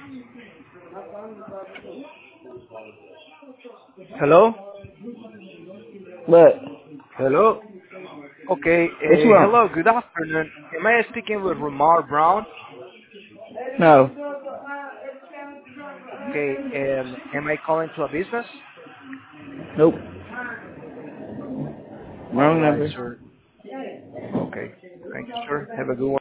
Hello? But Hello? Okay, what you want? hello, good afternoon. Am I speaking with Ramar Brown? No. Okay, am I calling to a business? Nope. All Wrong right, number. sir. Okay, thank you, sir. Have a good one.